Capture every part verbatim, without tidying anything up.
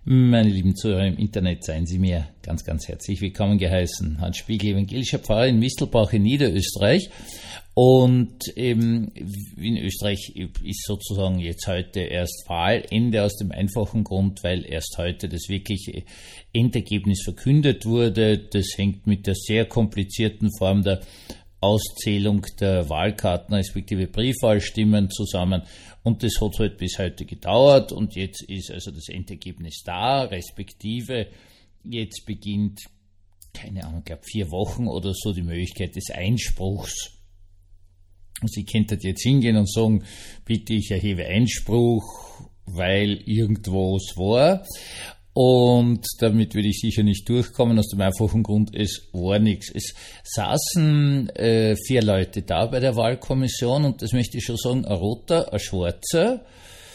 Meine lieben Zuhörer im Internet, seien Sie mir ganz, ganz herzlich willkommen geheißen. Hans Spiegel, evangelischer Pfarrer in Mistelbach in Niederösterreich. Und eben in Österreich ist sozusagen jetzt heute erst Wahlende aus dem einfachen Grund, weil erst heute das wirkliche Endergebnis verkündet wurde. Das hängt mit der sehr komplizierten Form der Auszählung der Wahlkarten respektive Briefwahlstimmen zusammen. Und das hat halt bis heute gedauert und jetzt ist also das Endergebnis da, respektive jetzt beginnt, keine Ahnung, ich glaube vier Wochen oder so die Möglichkeit des Einspruchs. Und Sie könnten jetzt hingehen und sagen, bitte, ich erhebe Einspruch, weil irgendwo es war. Und damit würde ich sicher nicht durchkommen, aus dem einfachen Grund, es war nichts. Es saßen äh, vier Leute da bei der Wahlkommission und das möchte ich schon sagen, ein Roter, ein Schwarzer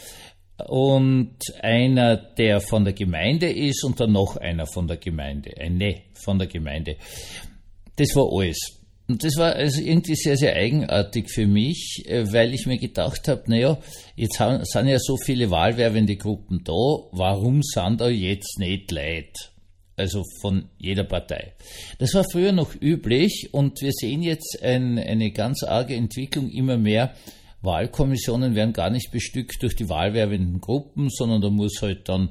und einer, der von der Gemeinde ist und dann noch einer von der Gemeinde, eine von der Gemeinde. Das war alles. Und das war also irgendwie sehr, sehr eigenartig für mich, weil ich mir gedacht habe, naja, jetzt sind ja so viele wahlwerbende Gruppen da, warum sind da jetzt nicht Leute? Also von jeder Partei. Das war früher noch üblich und wir sehen jetzt ein, eine ganz arge Entwicklung, immer mehr Wahlkommissionen werden gar nicht bestückt durch die wahlwerbenden Gruppen, sondern da muss halt dann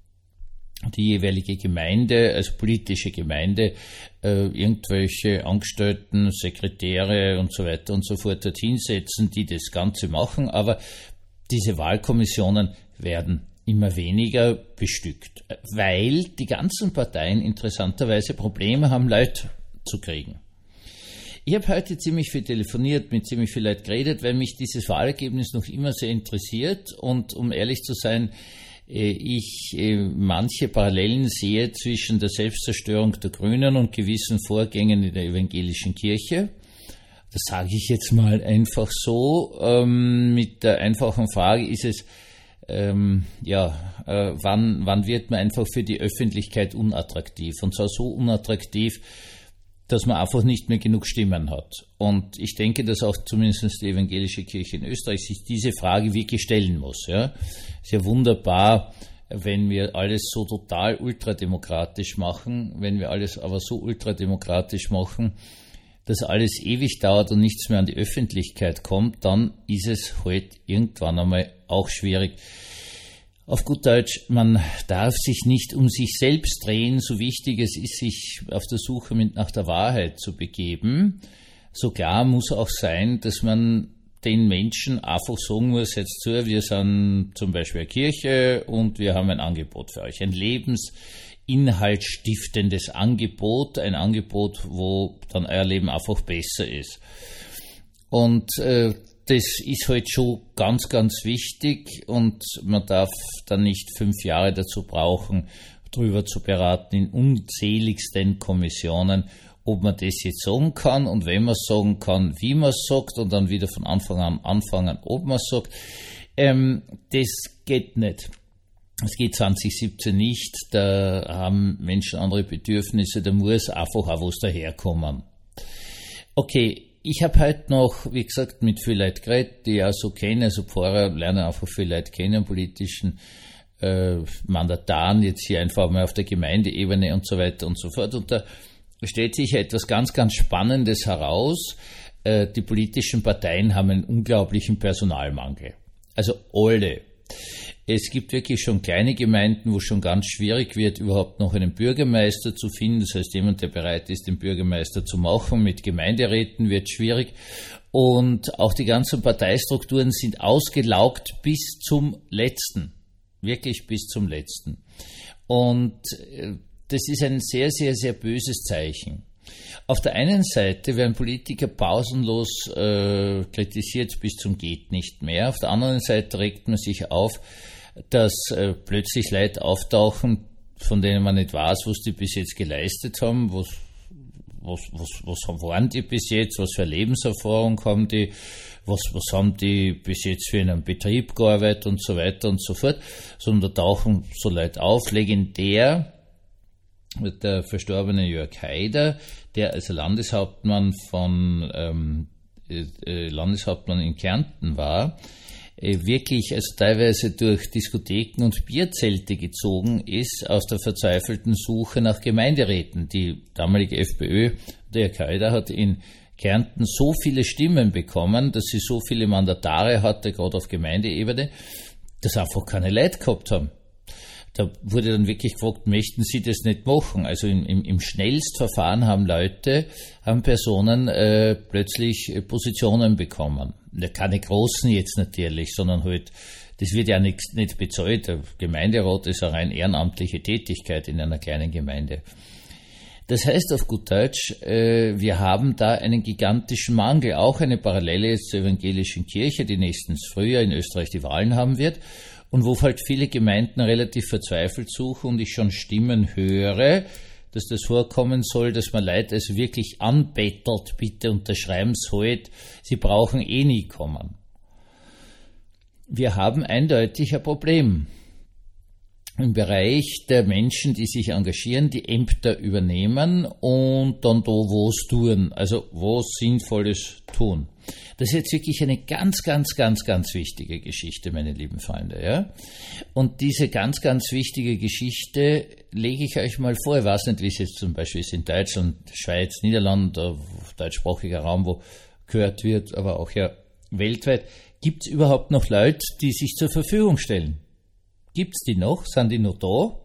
die jeweilige Gemeinde, also politische Gemeinde, äh, irgendwelche Angestellten, Sekretäre und so weiter und so fort dorthin setzen, die das Ganze machen. Aber diese Wahlkommissionen werden immer weniger bestückt, weil die ganzen Parteien interessanterweise Probleme haben, Leute zu kriegen. Ich habe heute ziemlich viel telefoniert, mit ziemlich viel Leuten geredet, weil mich dieses Wahlergebnis noch immer sehr interessiert und um ehrlich zu sein, ich manche Parallelen sehe zwischen der Selbstzerstörung der Grünen und gewissen Vorgängen in der evangelischen Kirche. Das sage ich jetzt mal einfach so, ähm, mit der einfachen Frage ist es, ähm, ja, äh, wann, wann wird man einfach für die Öffentlichkeit unattraktiv? Und zwar so unattraktiv, dass man einfach nicht mehr genug Stimmen hat. Und ich denke, dass auch zumindest die evangelische Kirche in Österreich sich diese Frage wirklich stellen muss. Ja, ist ja wunderbar, wenn wir alles so total ultrademokratisch machen, wenn wir alles aber so ultrademokratisch machen, dass alles ewig dauert und nichts mehr an die Öffentlichkeit kommt, dann ist es halt irgendwann einmal auch schwierig. Auf gut Deutsch, man darf sich nicht um sich selbst drehen, so wichtig es ist, sich auf der Suche mit nach der Wahrheit zu begeben. So klar muss auch sein, dass man den Menschen einfach sagen muss, jetzt zu, wir sind zum Beispiel eine Kirche und wir haben ein Angebot für euch, ein lebensinhaltsstiftendes Angebot, ein Angebot, wo dann euer Leben einfach besser ist. Und äh, das ist halt schon ganz, ganz wichtig und man darf dann nicht fünf Jahre dazu brauchen, drüber zu beraten in unzähligsten Kommissionen, ob man das jetzt sagen kann und wenn man es sagen kann, wie man es sagt und dann wieder von Anfang an anfangen, ob man es sagt. Ähm, das geht nicht. Es geht zwanzig siebzehn nicht, da haben Menschen andere Bedürfnisse, da muss einfach auch was daherkommen. Okay. Ich habe heute noch, wie gesagt, mit vielen Leuten geredet, die ich auch so kenne, also Pfarrer lernen einfach viele Leute kennen, politischen äh, Mandataren, jetzt hier einfach mal auf der Gemeindeebene und so weiter und so fort. Und da stellt sich etwas ganz, ganz Spannendes heraus. Äh, die politischen Parteien haben einen unglaublichen Personalmangel. Also alle. Es gibt wirklich schon kleine Gemeinden, wo es schon ganz schwierig wird, überhaupt noch einen Bürgermeister zu finden. Das heißt, jemand, der bereit ist, den Bürgermeister zu machen, mit Gemeinderäten wird schwierig. Und auch die ganzen Parteistrukturen sind ausgelaugt bis zum Letzten. Wirklich bis zum Letzten. Und das ist ein sehr, sehr, sehr böses Zeichen. Auf der einen Seite werden Politiker pausenlos äh, kritisiert bis zum geht nicht mehr. Auf der anderen Seite regt man sich auf, dass äh, plötzlich Leute auftauchen, von denen man nicht weiß, was die bis jetzt geleistet haben, was, was, was, was waren die bis jetzt, was für Lebenserfahrung haben die, was, was haben die bis jetzt für einen Betrieb gearbeitet und so weiter und so fort. Sondern da tauchen so Leute auf, legendär. Der verstorbene Jörg Haider, der als Landeshauptmann von ähm, äh, Landeshauptmann in Kärnten war, wirklich also teilweise durch Diskotheken und Bierzelte gezogen ist, aus der verzweifelten Suche nach Gemeinderäten. Die damalige FPÖ, der Al-Qaida, hat in Kärnten so viele Stimmen bekommen, dass sie so viele Mandatare hatte, gerade auf Gemeindeebene, dass einfach keine Leute gehabt haben. Da wurde dann wirklich gefragt, möchten Sie das nicht machen? Also im, im, im Schnellstverfahren haben Leute, haben Personen äh, plötzlich äh, Positionen bekommen. Keine großen jetzt natürlich, sondern halt, das wird ja nicht, nicht bezahlt. Der Gemeinderat ist eine rein ehrenamtliche Tätigkeit in einer kleinen Gemeinde. Das heißt auf gut Deutsch, äh, wir haben da einen gigantischen Mangel, auch eine Parallele jetzt zur evangelischen Kirche, die nächstens Frühjahr in Österreich die Wahlen haben wird. Und wo halt viele Gemeinden relativ verzweifelt suchen und ich schon Stimmen höre, dass das vorkommen soll, dass man Leute also wirklich anbettelt, bitte unterschreiben's halt, sie brauchen eh nie kommen. Wir haben eindeutig ein Problem im Bereich der Menschen, die sich engagieren, die Ämter übernehmen und dann da was tun, also was Sinnvolles tun. Das ist jetzt wirklich eine ganz, ganz, ganz, ganz wichtige Geschichte, meine lieben Freunde, ja. Und diese ganz, ganz wichtige Geschichte lege ich euch mal vor. Ich weiß nicht, wie es jetzt zum Beispiel ist in Deutschland, Schweiz, Niederland, deutschsprachiger Raum, wo gehört wird, aber auch ja weltweit. Gibt es überhaupt noch Leute, die sich zur Verfügung stellen? Gibt es die noch? Sind die noch da?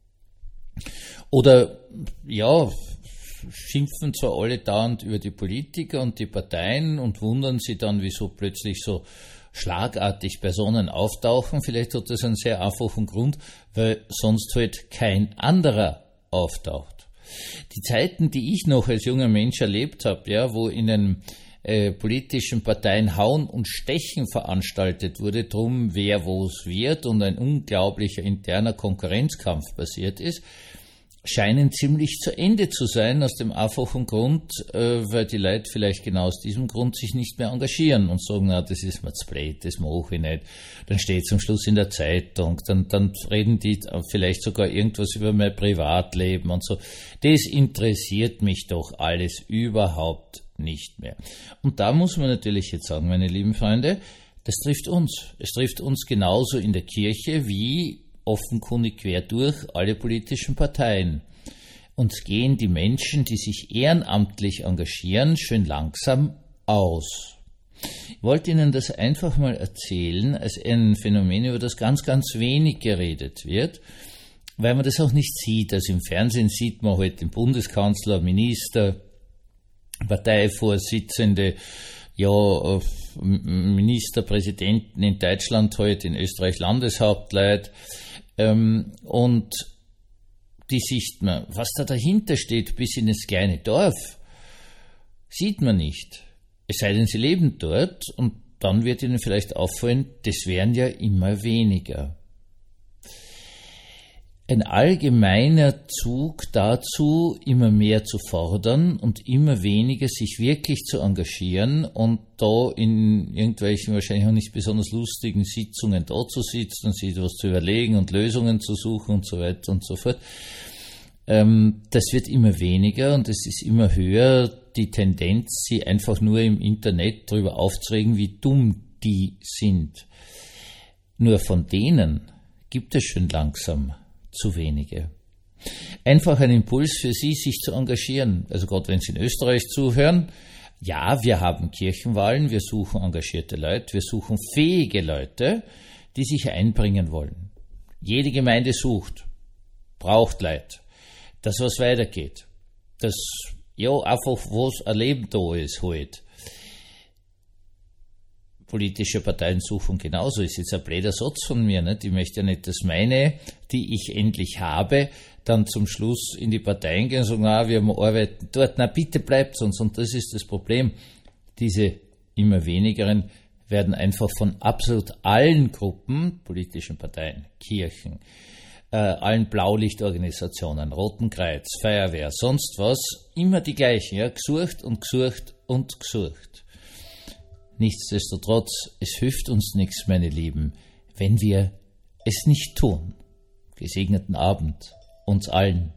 Oder, ja, schimpfen zwar alle dauernd über die Politiker und die Parteien und wundern sich dann, wieso plötzlich so schlagartig Personen auftauchen. Vielleicht hat das einen sehr einfachen Grund, weil sonst halt kein anderer auftaucht. Die Zeiten, die ich noch als junger Mensch erlebt habe, ja, wo in den äh, politischen Parteien Hauen und Stechen veranstaltet wurde, drum wer wo es wird und ein unglaublicher interner Konkurrenzkampf passiert ist, scheinen ziemlich zu Ende zu sein, aus dem einfachen Grund, äh, weil die Leute vielleicht genau aus diesem Grund sich nicht mehr engagieren und sagen, na, das ist mir zu blöd, das mache ich nicht. Dann steht es am Schluss in der Zeitung, dann, dann reden die vielleicht sogar irgendwas über mein Privatleben und so. Das interessiert mich doch alles überhaupt nicht mehr. Und da muss man natürlich jetzt sagen, meine lieben Freunde, das trifft uns. Es trifft uns genauso in der Kirche wie offenkundig quer durch alle politischen Parteien. Uns gehen die Menschen, die sich ehrenamtlich engagieren, schön langsam aus. Ich wollte Ihnen das einfach mal erzählen, als ein Phänomen, über das ganz, ganz wenig geredet wird, weil man das auch nicht sieht. Also im Fernsehen sieht man halt den Bundeskanzler, Minister, Parteivorsitzende, ja, Ministerpräsidenten in Deutschland halt, in Österreich Landeshauptleute, ähm, und die sieht man. Was da dahinter steht, bis in das kleine Dorf, sieht man nicht. Es sei denn, sie leben dort und dann wird Ihnen vielleicht auffallen, das wären ja immer weniger. Ein allgemeiner Zug dazu, immer mehr zu fordern und immer weniger sich wirklich zu engagieren und da in irgendwelchen wahrscheinlich auch nicht besonders lustigen Sitzungen da zu sitzen und sich etwas zu überlegen und Lösungen zu suchen und so weiter und so fort. Ähm, das wird immer weniger und es ist immer höher die Tendenz, sie einfach nur im Internet darüber aufzuregen, wie dumm die sind. Nur von denen gibt es schon langsam zu wenige. Einfach ein Impuls für Sie, sich zu engagieren. Also gerade wenn Sie in Österreich zuhören, ja, wir haben Kirchenwahlen, wir suchen engagierte Leute, wir suchen fähige Leute, die sich einbringen wollen. Jede Gemeinde sucht, braucht Leute, dass was weitergeht, dass ja einfach was ein Leben da ist halt. Politische Parteien suchen genauso. Ist jetzt ein blöder Satz von mir, nicht? Ich möchte ja nicht, dass meine, die ich endlich habe, dann zum Schluss in die Parteien gehen und sagen, ah, wir arbeiten dort, na bitte bleibt uns. Und das ist das Problem. Diese immer wenigeren werden einfach von absolut allen Gruppen, politischen Parteien, Kirchen, äh, allen Blaulichtorganisationen, Roten Kreuz, Feuerwehr, sonst was, immer die gleichen, ja, gesucht und gesucht und gesucht. Nichtsdestotrotz, es hilft uns nichts, meine Lieben, wenn wir es nicht tun. Gesegneten Abend uns allen.